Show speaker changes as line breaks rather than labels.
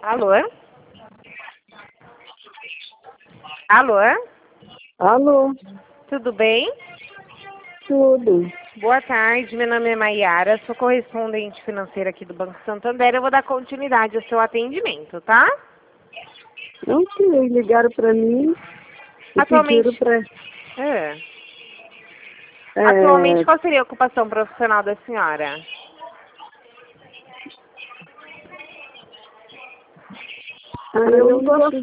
Alô? Alô?
Alô,
Tudo bem?
tudo.
Boa tarde, meu nome é Maiara, sou correspondente financeira aqui do Banco Santander. Eu vou dar continuidade ao seu atendimento, tá?
Não sei, ligaram para mim e pediram
Atualmente,
para...
é. Atualmente, qual seria a ocupação profissional da senhora?
eu não gosto